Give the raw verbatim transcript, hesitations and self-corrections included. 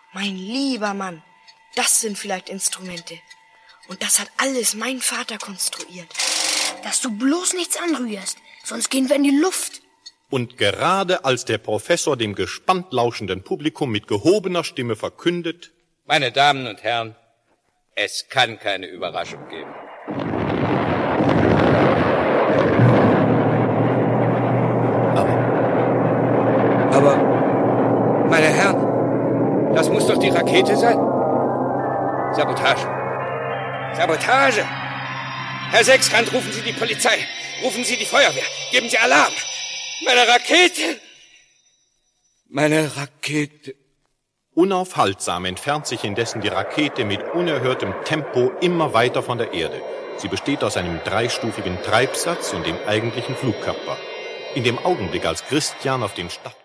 Mein lieber Mann, das sind vielleicht Instrumente. Und das hat alles mein Vater konstruiert. Dass du bloß nichts anrührst, sonst gehen wir in die Luft. Und gerade als der Professor dem gespannt lauschenden Publikum mit gehobener Stimme verkündet: Meine Damen und Herren, es kann keine Überraschung geben. Aber, aber, meine Herren, das muss doch die Rakete sein. Sabotage. Sabotage! Herr Sechsrand, rufen Sie die Polizei. Rufen Sie die Feuerwehr. Geben Sie Alarm. Meine Rakete! Meine Rakete... Unaufhaltsam entfernt sich indessen die Rakete mit unerhörtem Tempo immer weiter von der Erde. Sie besteht aus einem dreistufigen Treibsatz und dem eigentlichen Flugkörper. In dem Augenblick, als Christian auf den Start